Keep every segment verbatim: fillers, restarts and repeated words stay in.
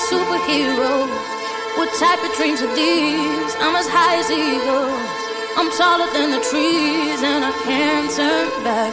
superhero. What type of dreams are these? I'm as high as eagles. I'm taller than the trees and I can't turn back.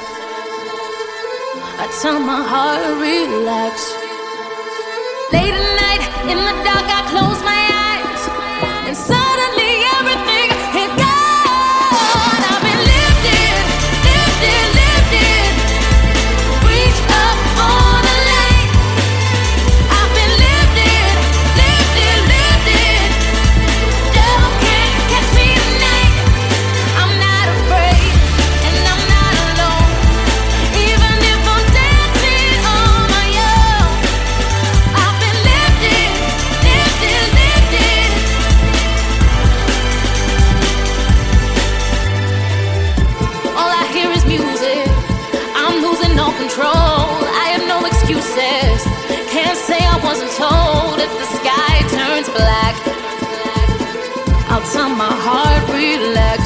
I tell my heart, relax. Late at night, in the dark, I close my eyes, and suddenly everything is gone. I've been lifted, lifted, lifted. Reach up on a light. I've been lifted, lifted, lifted. Devil can't catch me tonight. I'm not afraid, and I'm not alone. Even if I'm dancing on my own, I've been lifted, lifted, lifted. All I hear is music. I'm losing all control. I have no excuses. Can't say I wasn't told. If the sky turns black, I'll tell my heart, relax.